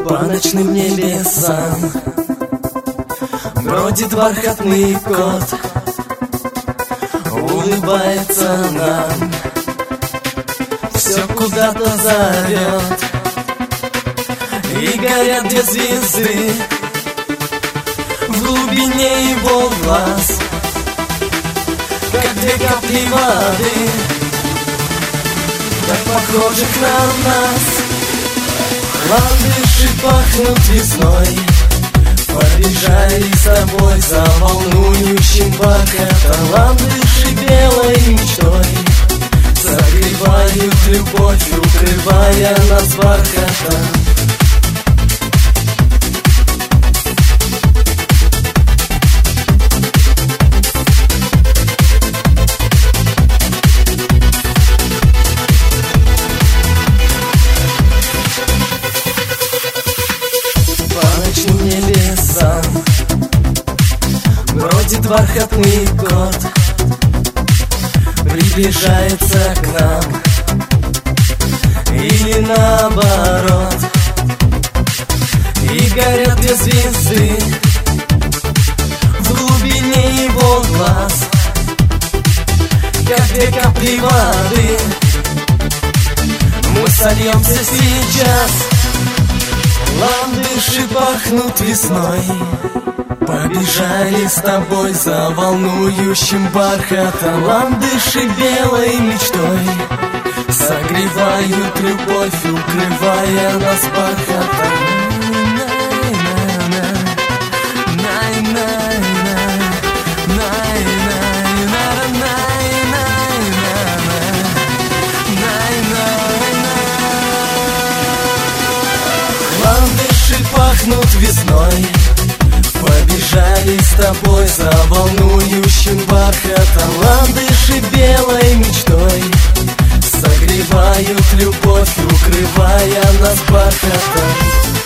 По ночным небесам бродит бархатный кот, улыбается нам, все куда-то зовет. И горят две звезды в глубине его глаз, как две капли воды, так похожих на нас. Ландыши пахнут весной, побежали с тобой за волнующим бархатом. Ландыши белой мечтой согревают любовь, укрывая нас бархатом. Небесам бродит бархатный кот, приближается к нам или наоборот. И горят две звезды в глубине его глаз, как две капли воды. Мы сольемся сейчас. Ландыши пахнут весной, побежали с тобой за волнующим бархатом. Ландыши белой мечтой согревают любовь, укрывая нас бархатом. Ландыши пахнут весной, побежали с тобой за волнующим бархатом. Ландыши белой мечтой согревают любовь, укрывая нас бархатом.